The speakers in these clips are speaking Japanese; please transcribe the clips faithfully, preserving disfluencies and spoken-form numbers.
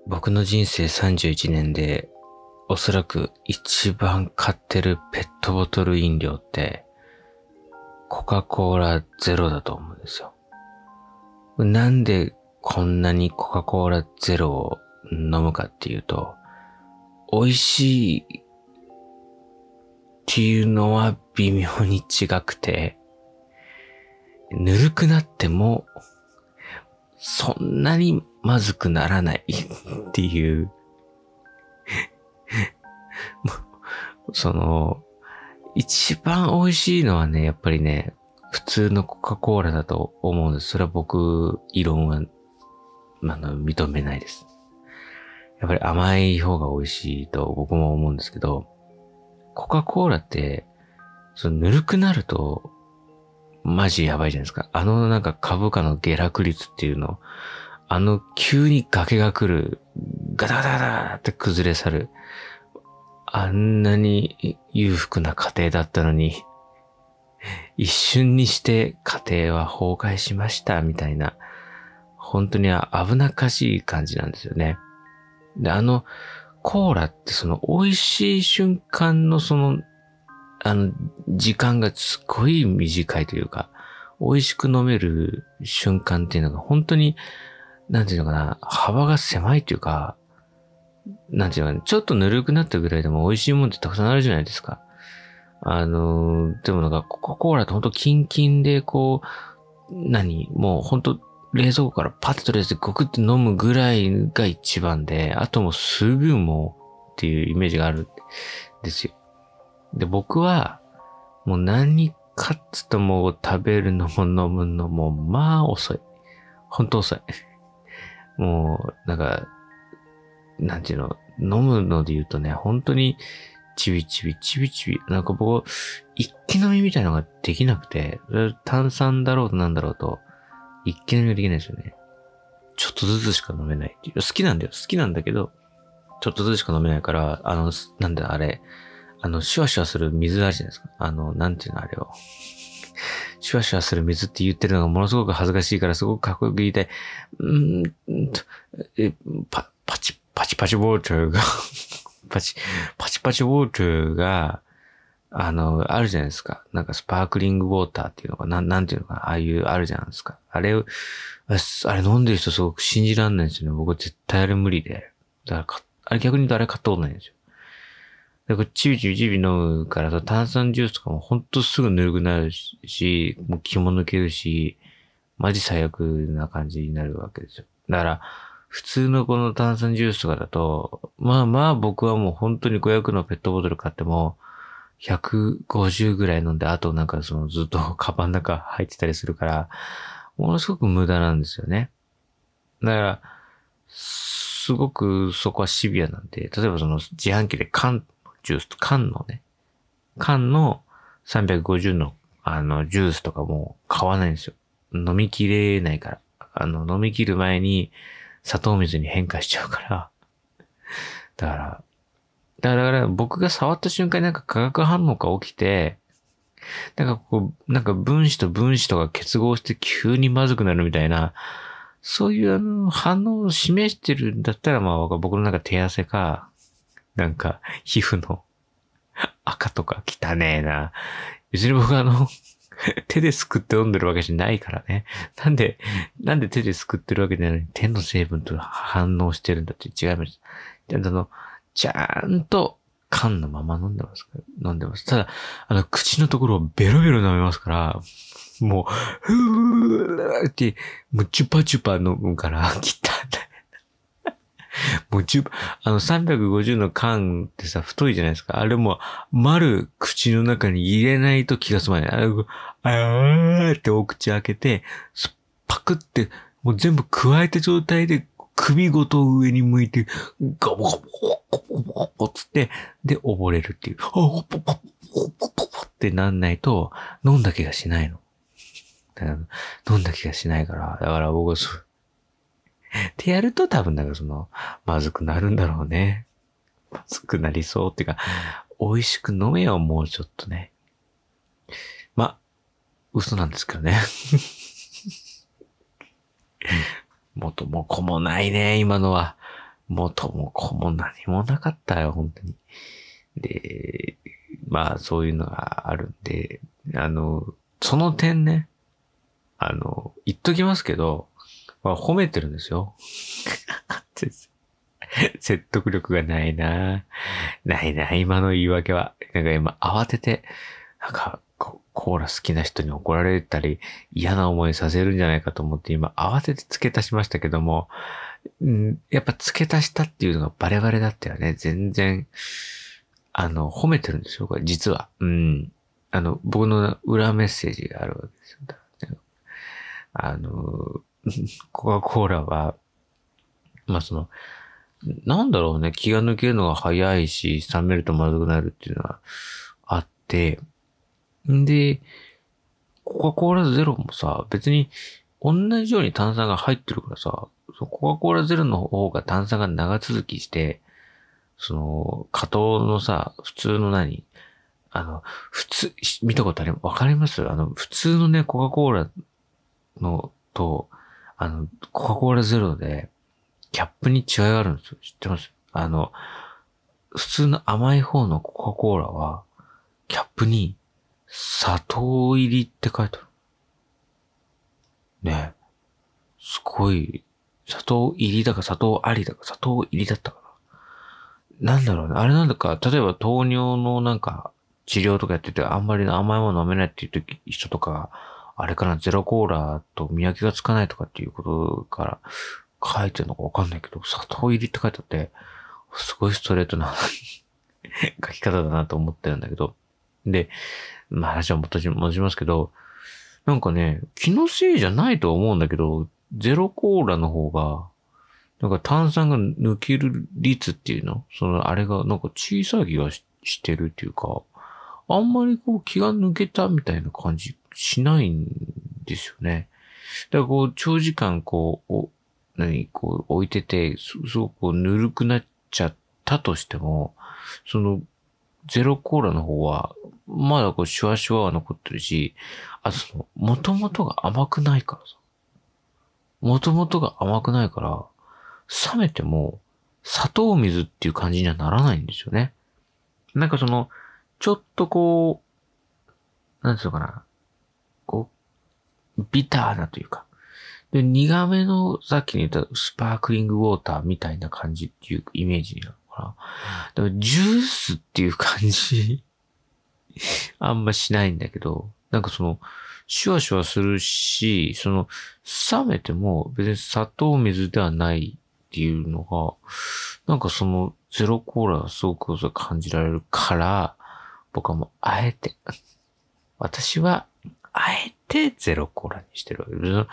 僕の人生さんじゅういちねんでおそらく一番買ってるペットボトル飲料ってコカ・コーラゼロだと思うんですよ。なんでこんなにコカ・コーラゼロを飲むかっていうと、美味しいっていうのは微妙に違くて、ぬるくなってもそんなにまずくならないっていうその一番美味しいのはね、やっぱりね、普通のコカ・コーラだと思うんです。それは僕、異論は、あの、認めないです。やっぱり甘い方が美味しいと僕も思うんですけど、コカ・コーラって、そのぬるくなると、マジやばいじゃないですか。あのなんか株価の下落率っていうの、あの急に崖が来る、ガタガタガタって崩れ去る。あんなに裕福な家庭だったのに、一瞬にして家庭は崩壊しましたみたいな、本当に危なっかしい感じなんですよね。で、あのコーラってその美味しい瞬間のその、あの時間がすごい短いというか、美味しく飲める瞬間っていうのが本当に、なんていうのかな、幅が狭いというか、なんていうのかな、ちょっとぬるくなったぐらいでも美味しいもんってたくさんあるじゃないですか。あのー、でもなんかコカ・コーラってほんとキンキンでこう、何もうほんと冷蔵庫からパッと取り出してゴクって飲むぐらいが一番で、あともうすぐもうっていうイメージがあるんですよ。で、僕はもう何かっつともう食べるのも飲むのもまあ遅い。ほんと遅い。もうなんか、なんていうの、飲むので言うとね、本当にちびちびちびちび、なんか僕、一気飲みみたいなのができなくて、炭酸だろうとなんだろうと、一気飲みができないですよね。ちょっとずつしか飲めないっていう。好きなんだよ。好きなんだけど、ちょっとずつしか飲めないから、あの、なんだあれ、あの、シュワシュワする水あるじゃないですか。あの、なんていうのあれを。シュワシュワする水って言ってるのがものすごく恥ずかしいから、すごくかっこよく言いたい。うーんと、え、パ、パチ、パチパチウォーターが、パチ、パチパチウォーターが、あの、あるじゃないですか。なんかスパークリングウォーターっていうのかな、なんていうのかな、ああいう、あるじゃないですか。あれを、あれ飲んでる人すごく信じらんないんですよね。僕絶対あれ無理で。だからあれ逆に言うとあれ買ったことないんですよ。で、これチビチビチビ飲むからさ、炭酸ジュースとかもほんとすぐぬるくなるし、もう気も抜けるし、マジ最悪な感じになるわけですよ。だから、普通のこの炭酸ジュースとかだと、まあまあ僕はもう本当にごひゃくのペットボトル買っても、ひゃくごじゅうぐらい飲んで、あとなんかそのずっとカバンの中入ってたりするから、ものすごく無駄なんですよね。だから、すごくそこはシビアなんで、例えばその自販機で缶ジュースと缶のね、缶のさんびゃくごじゅうのあのジュースとかも買わないんですよ。飲みきれないから。あの飲み切る前に砂糖水に変化しちゃうから。だから、だから僕が触った瞬間になんか化学反応が起きて、なんかこう、なんか分子と分子とか結合して急にまずくなるみたいな、そういうあの反応を示してるんだったらまあ僕のなんか手汗か、なんか皮膚の赤とか汚ねえな。別に僕はあの、手ですくって飲んでるわけじゃないからね。なんで、なんで手ですくってるわけじゃないのに手の成分と反応してるんだって違います。あの、ちゃんと缶のまま飲んでますから、飲んでます。ただ、あの、口のところをベロベロ飲めますから、もう、ふーって、もうチュパチュパ飲むから、汚い。もうチュあの、さんびゃくごじゅうの缶ってさ、太いじゃないですか。あれも、丸口の中に入れないと気が済まない。あれ、あーってお口開けて、パクって、もう全部加えた状態で、首ごと上に向いて、ガボガボガボガボつって、で、溺れるっていう。あ、ポポポポポポってなんないと、飲んだ気がしないの。だから飲んだ気がしないから、だから僕はそう、ってやると多分なんかその、まずくなるんだろうね。まずくなりそうっていうか、美味しく飲めよ、もうちょっとね。ま、嘘なんですけどね。元も子もないね、今のは。 元も子も何もなかったよ、本当に。で、まあそういうのがあるんで、あの、その点ね、あの、言っときますけど、まあ、褒めてるんですよ。説得力がないなないな、今の言い訳は。なんか今慌てて、なんかコーラ好きな人に怒られたり嫌な思いさせるんじゃないかと思って今慌てて付け足しましたけども、うん、やっぱ付け足したっていうのがバレバレだったよね。全然、あの、褒めてるんですよ、これ実は。うん。あの、僕の裏メッセージがあるわけですよ。あの、コカ・コーラは、まあその、なんだろうね、気が抜けるのが早いし、冷めるとまずくなるっていうのはあって、んで、コカ・コーラゼロもさ、別に同じように炭酸が入ってるからさ、コカ・コーラゼロの方が炭酸が長続きして、その、加糖のさ、普通の何あの、普通、見たことありますわかりますあの、普通のね、コカ・コーラのと、あの、コカ・コーラゼロで、キャップに違いがあるんですよ。知ってます？あの、普通の甘い方のコカ・コーラは、キャップに砂糖入りって書いてある。ねえ。すごい、砂糖入りだか砂糖ありだか砂糖入りだったかな。なんだろうね。あれなんだか、例えば糖尿のなんか治療とかやっててあんまり甘いもの飲めないっていう時人とか、あれかな、ゼロコーラと見分けがつかないとかっていうことから書いてるのかわかんないけど、砂糖入りって書いてあって、すごいストレートな書き方だなと思ってるんだけど。で、まあ話は戻しますけど、なんかね、気のせいじゃないと思うんだけど、ゼロコーラの方が、なんか炭酸が抜ける率っていうのそのあれがなんか小さい気が し, してるっていうか、あんまりこう気が抜けたみたいな感じしないんですよね。だからこう長時間こう、お何こう置いてて、すすごくこうぬるくなっちゃったとしても、そのゼロコーラの方は、まだこうシュワシュワは残ってるし、あとその、元々が甘くないからさ。元々が甘くないから、冷めても砂糖水っていう感じにはならないんですよね。なんかその、ちょっとこう、なんていうのかな。こう、ビターなというか。で、苦めのさっきに言ったスパークリングウォーターみたいな感じっていうイメージなのかな。だからジュースっていう感じあんましないんだけど、なんかその、シュワシュワするし、その、冷めても別に砂糖水ではないっていうのが、なんかその、ゼロコーラがすごく感じられるから、僕はもう、あえて、私は、あえてゼロコーラにしてるわけです。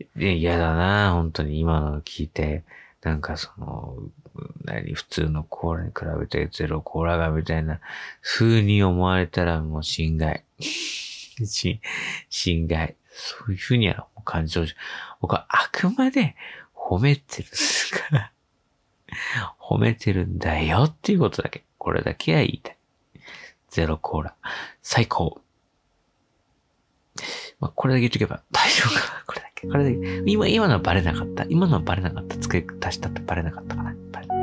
で、嫌だな、本当に今のを聞いて、なんかその、何、普通のコーラに比べてゼロコーラがみたいな風に思われたらもう心外。し、心外。そういう風には感じてほしい。僕はあくまで褒めてるから。褒めてるんだよっていうことだけ。これだけは言いたい。ゼロコーラ。最高。まあ、これだけ言っとけば大丈夫かな。これだけ。これだけ。今、今のはバレなかった。今のはバレなかった。付け足したってバレなかったかな。バレ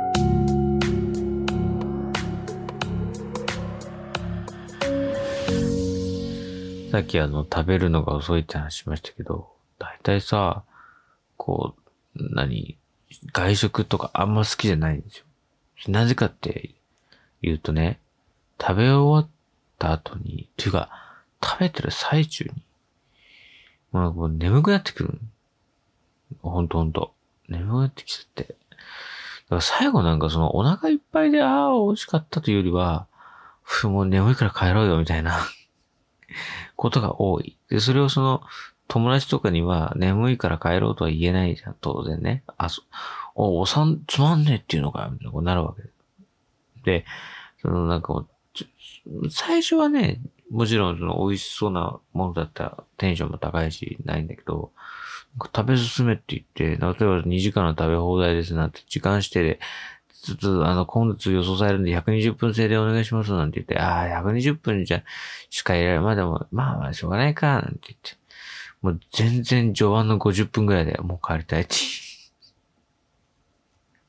さっきあの、食べるのが遅いって話しましたけど、だいたいさ、こう、何、外食とかあんま好きじゃないんですよ。なぜかって言うとね、食べ終わった後に、っていうか、食べてる最中に、まあ、こう眠くなってくる。ほんとほんと。眠くなってきちゃって。だから最後なんかそのお腹いっぱいで、ああ、美味しかったというよりは、ふもう眠いから帰ろうよみたいなことが多い。で、それをその友達とかには眠いから帰ろうとは言えないじゃん、当然ね。あ、そ、お、おさんつまんねえっていうのかよ、みたいなことになるわけで。で、そのなんかもう、最初はね、もちろんその美味しそうなものだったらテンションも高いし、ないんだけど、食べ進めって言って、例えばにじかんの食べ放題ですなんて時間指定で、ちょっとあの、今月予想されるんでひゃくにじゅっぷん制でお願いしますなんて言って、ああ、ひゃくにじゅっぷんじゃしかいられない。まあでも、まあまあしょうがないか、なんて言って。もう全然序盤のごじゅっぷんぐらいでもう帰りたいって。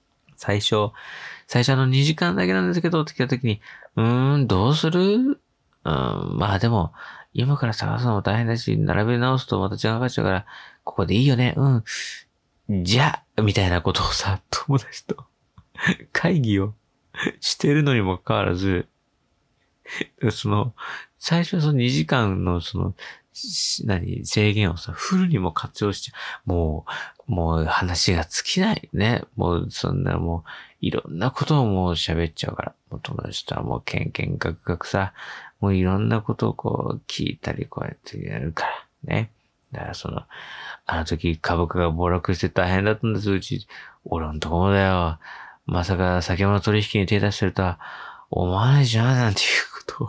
最初、最初のにじかんだけなんですけど、って聞いたときに、うーん、どうするうん、まあでも、今から探すのも大変だし、並べ直すとまた時間かかっちゃうから、ここでいいよね、うん。じゃあ、みたいなことをさ、友達と会議をしてるのにもかかわらず、その、最初はそのにじかんのその、何、制限をさ、フルにも活用して、もう、もう話が尽きないね。もう、そんなもう、いろんなことをもう喋っちゃうから。もう友達とはもう、けんけんがくがくさ、もういろんなことをこう、聞いたり、こうやってやるから。ね。だからその、あの時株価が暴落して大変だったんです、うち。俺のとこもだよ。まさか先物取引に手出してるとは思わないじゃん、なんていうことを。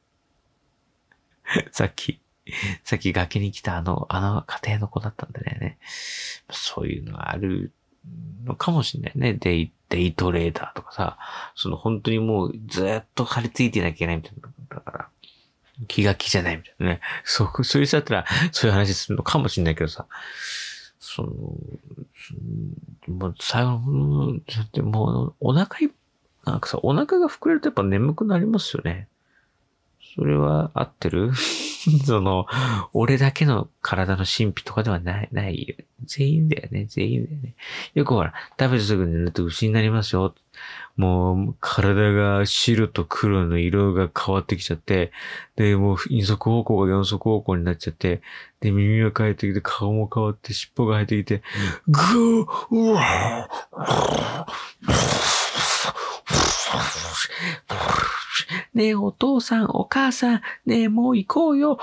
さっき、さっき崖に来たあの、あの家庭の子だったんでね。そういうのがあるのかもしれないね。デイ、デイトレーダーとかさ、その本当にもうずっと張り付いてなきゃいけないみたいな。だから、気が気じゃないみたいなね。そう、そういう人だったら、そういう話するのかもしれないけどさ。その、もう最後の、だってもうお腹い、なんかさ、お腹が膨れるとやっぱ眠くなりますよね。それは合ってるその、俺だけの体の神秘とかではない、ないよ。全員だよね、全員だよね。よくほら、食べてすぐ寝ると牛になりますよ。もう、体が白と黒の色が変わってきちゃって、で、もう、二足歩行が四足歩行になっちゃって、で、耳が変えてきて、顔も変わって、尻尾が生えてきて、ぐー、うわねえ、お父さん、お母さん、ねえ、もう行こうよ。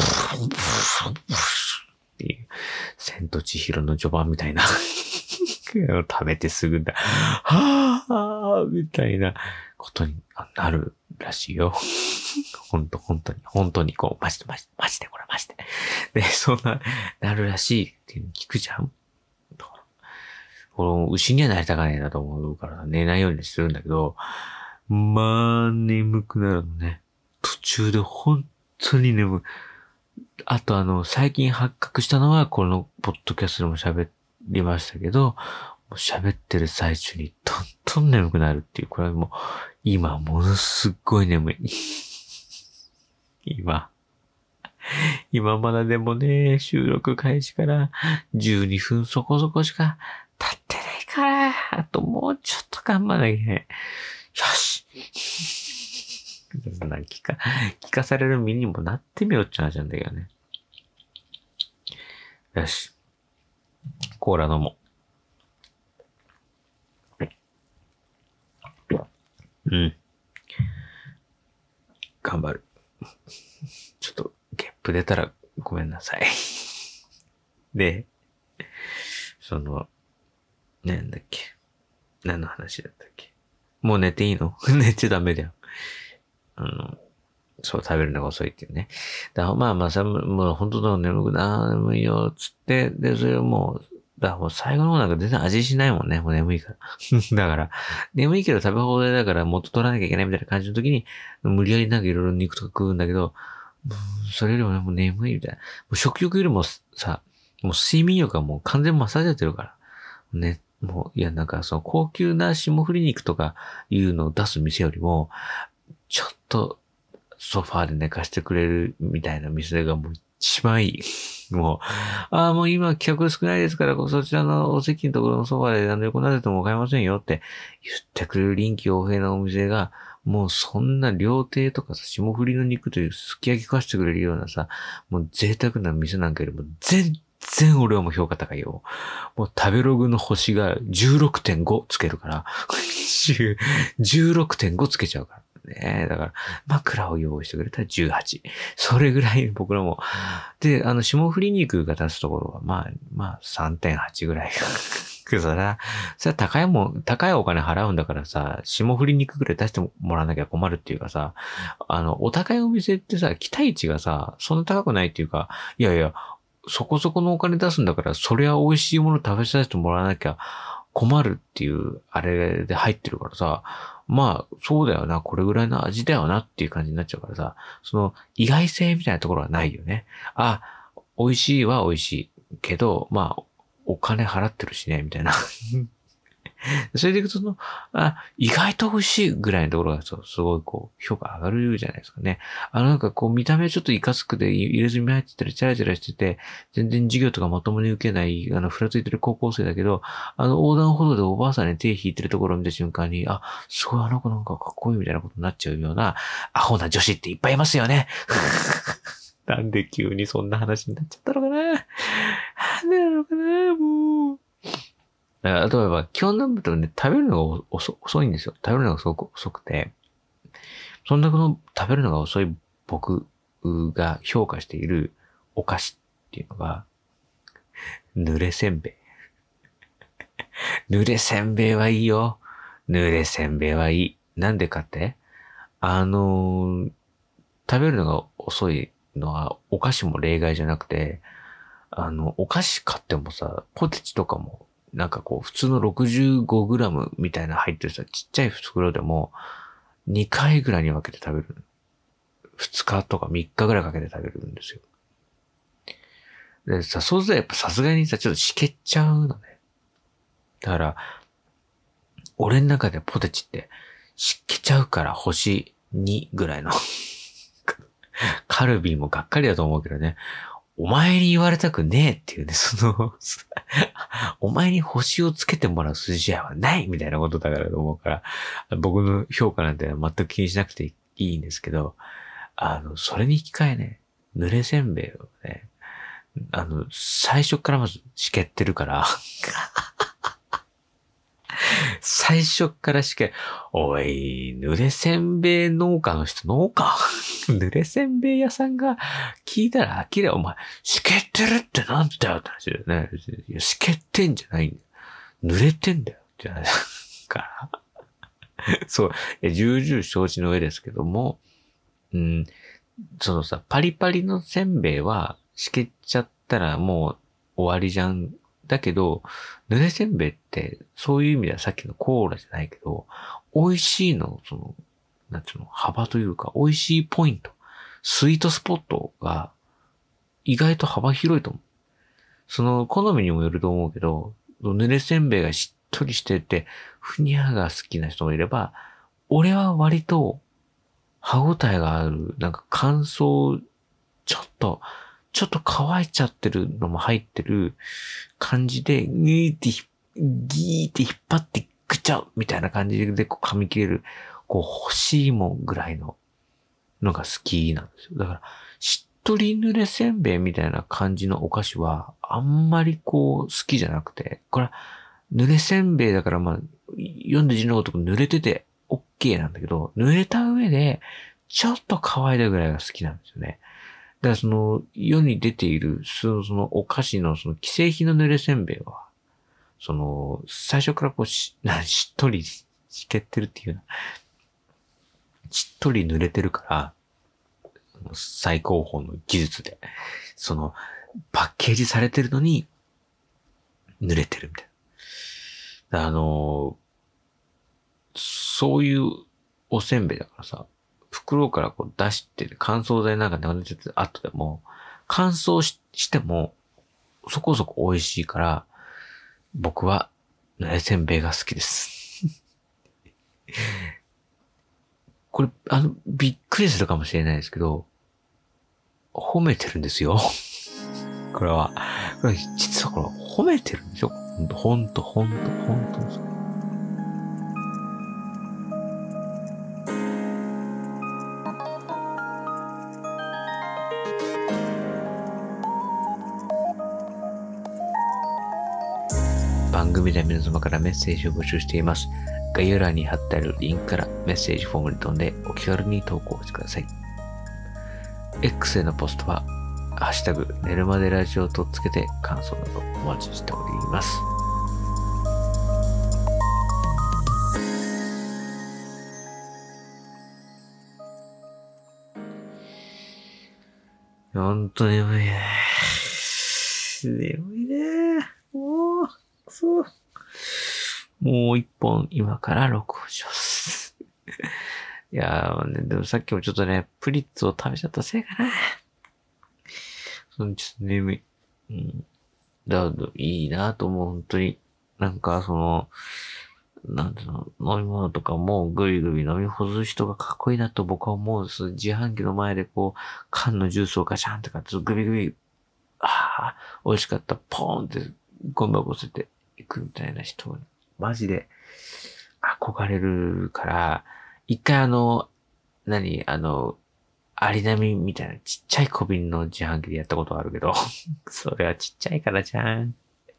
っていう、千と千尋の序盤みたいな。食べてすぐだ。はぁーみたいなことになるらしいよ。ほんと、本当に、本当にこう、マジでマジで、マジでこれマジで。で、そんな、なるらしいっていうの聞くじゃん。だから、この牛にはなりたかねえなと思うから寝ないようにするんだけど、まあ、眠くなるのね。途中で本当に眠い。あとあの、最近発覚したのは、このポッドキャストでも喋りましたけど、喋ってる最中にどんどん眠くなるっていう、これはもう、今ものすっごい眠い。今。今まだでもね、収録開始からじゅうにふんそこそこしか経ってないから、あともうちょっと頑張らなきゃいけない。よしなんか聞か、聞かされる身にもなってみようって話なんだけどね。よし。コーラ飲もう。うん。頑張る。ちょっと、ゲップ出たらごめんなさい。で、その、なんだっけ。何の話だったっけ。もう寝ていいの寝ちゃダメだよ。あの、そう、食べるのが遅いっていうね。だからまあまあさ、もう本当だ、眠くな、眠いよ、つって、で、それをもう、だからもう最後の方なんか全然味しないもんね。もう眠いから。だから、眠いけど食べ放題だから元取らなきゃいけないみたいな感じの時に、無理やりなんかいろいろ肉とか食うんだけど、それよりもね、もう眠いみたいな。もう食欲よりもさ、もう睡眠欲はもう完全マッサージやってるから。ね、もう、いやなんかその高級な霜降り肉とかいうのを出す店よりも、ちょっとソファーで寝かしてくれるみたいな店がもう一番いい。もう、ああ、もう今客少ないですから、そちらのお席のところのソファーで何で横なでても買えませんよって言ってくれる臨機応変なお店が、もうそんな料亭とかさ、霜降りの肉というすき焼き食わしてくれるようなさ、もう贅沢な店なんかよりも全然俺はもう評価高いよ。もう食べログの星が じゅうろくてんご つけるから、じゅうろくてんご つけちゃうから。ね、だから、枕を用意してくれたらじゅうはち。それぐらい僕らも。で、あの、霜降り肉が出すところは、まあ、まあ、さんてんはち ぐらい。それは、それは高いもん、高いお金払うんだからさ、霜降り肉ぐらい出してもらわなきゃ困るっていうかさ、あの、お高いお店ってさ、期待値がさ、そんな高くないっていうか、いやいや、そこそこのお金出すんだから、そりゃ美味しいもの食べさせてもらわなきゃ困るっていう、あれで入ってるからさ、まあ、そうだよな、これぐらいの味だよなっていう感じになっちゃうからさ、その意外性みたいなところはないよね。あ、美味しいは美味しいけど、まあ、お金払ってるしね、みたいな。 それでいくとその、あ、意外と美味しいぐらいのところがそうすごいこう、評価上がるじゃないですかね。あのなんかこう、見た目ちょっとイカつくで入れ墨入ってたり、チャラチャラしてて、全然授業とかまともに受けない、あの、ふらついてる高校生だけど、あの、横断歩道でおばあさんに手引いてるところを見た瞬間に、あ、すごいあの子なんかかっこいいみたいなことになっちゃうような、アホな女子っていっぱいいますよね。なんで急にそんな話になっちゃったのかな。なんでなのかな、もう。だから、例えば、基本なんだとね、食べるのが遅遅いんですよ。食べるのがすごく遅くて、そんなこの食べるのが遅い僕が評価しているお菓子っていうのが、濡れせんべい。濡れせんべいはいいよ。濡れせんべいはいい。なんでかってあのー、食べるのが遅いのはお菓子も例外じゃなくて、あの、お菓子買ってもさ、ポテチとかも、なんかこう、普通の ろくじゅうごグラム みたいな入ってるさ、ちっちゃい袋でも、にかいぐらいに分けて食べる。ふつかとかみっかぐらいかけて食べるんですよ。でさ、そうするとやっぱさすがにさ、ちょっとしけっちゃうのね。だから、俺の中でポテチって、しけちゃうから星にぐらいの。カルビーもがっかりだと思うけどね。お前に言われたくねえっていうね、その、お前に星をつけてもらう筋合いはないみたいなことだからと思うから、僕の評価なんて全く気にしなくていいんですけど、あの、それに引き換えね、濡れせんべいをね、あの、最初からまずしけってるから、最初からしけ、おい、濡れせんべい農家の人、農家濡れせんべい屋さんが聞いたら呆れ、お前、しけってるってなんだよって話だよね。いや、しけってんじゃないんだよ。濡れてんだよって話から。そう、いや重々承知の上ですけども、うん、そのさ、パリパリのせんべいはしけちゃったらもう終わりじゃん。だけど、濡れせんべいって、そういう意味ではさっきのコーラじゃないけど、美味しいの、その、なんつうの、幅というか、美味しいポイント、スイートスポットが意外と幅広いと思う。その、好みにもよると思うけど、濡れせんべいがしっとりしてて、ふにゃが好きな人もいれば、俺は割と、歯応えがある、なんか乾燥、ちょっと、ちょっと乾いちゃってるのも入ってる感じで、ギーって、ギーって引っ張ってくちゃうみたいな感じでこう噛み切れる、こう欲しいもんぐらいののが好きなんですよ。だから、しっとり濡れせんべいみたいな感じのお菓子は、あんまりこう好きじゃなくて、これは濡れせんべいだからまあ、読んで字のごとく濡れてて OK なんだけど、濡れた上で、ちょっと乾いたぐらいが好きなんですよね。だからその世に出ているそのそのお菓子のその既製品の濡れせんべいは、その最初からこうし、なしっとりしけってるっていうような、しっとり濡れてるから、最高峰の技術で、そのパッケージされてるのに濡れてるみたいな。あの、そういうおせんべいだからさ、袋からこう出してる乾燥剤なんか流れてて後でも、乾燥 し, してもそこそこ美味しいから、僕は濡れせんべいが好きです。これ、あの、びっくりするかもしれないですけど、褒めてるんですよ。これは。これ実はこれ褒めてるんですよ。ほんと、ほんと、ほんと、ほんと。番組では皆様からメッセージを募集しています。概要欄に貼ってあるリンクからメッセージフォームに飛んでお気軽に投稿してください。X へのポストは、ハッシュタグ、寝るまでラジオとつけて感想などお待ちしております。ほんと眠いね。眠いね。もう、そう。もう一本今から録音します。いやー、ね、でもさっきもちょっとね、プリッツを食べちゃったせいかな。そのちょっと眠い。うん。だからいいなと思う、本当に。なんかその、 なんていうの、飲み物とかもぐいぐい飲み干す人がかっこいいなと僕は思うんです。自販機の前でこう、缶のジュースをガシャンとかってグビグビ、ああ、美味しかった、ポーンってゴミ箱捨てていくみたいな人、マジで憧れるから、一回あの、何、あの、アリナミみたいなちっちゃい小瓶の自販機でやったことあるけど、それはちっちゃいからじゃん。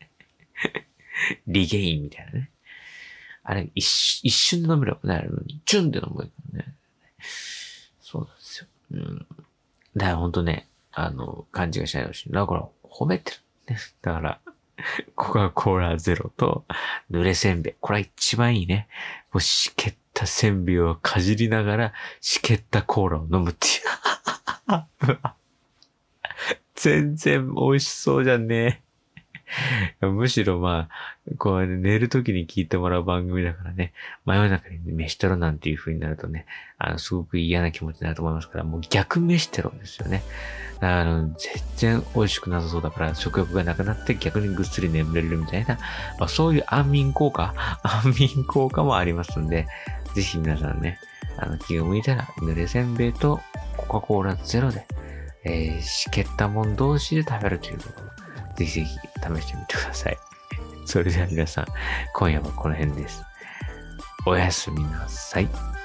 リゲインみたいなね。あれ、一瞬、一瞬で飲めるもんね。チュンで飲むからね。そうなんですよ。うん。だからほんとね、あの、感じがしないほしい。だから、褒めてる。ね。だから、コカ・コーラゼロと、濡れせんべい。これは一番いいね。もう、しけったせんべいをかじりながら、しけったコーラを飲むっていう。全然美味しそうじゃんね。むしろまあ、こう、寝るときに聞いてもらう番組だからね、真夜中に飯テロなんていう風になるとね、あの、すごく嫌な気持ちになると思いますから、もう逆飯テロですよね。あの、全然美味しくなさそうだから食欲がなくなって逆にぐっすり眠れるみたいな、まあ、そういう安眠効果、安眠効果もありますんで、ぜひ皆さんね、あの、気が向いたら、濡れせんべいとコカ・コーラゼロで、えー、しけったもん同士で食べるということを、ぜひぜひ試してみてください。それでは皆さん、今夜はこの辺です。おやすみなさい。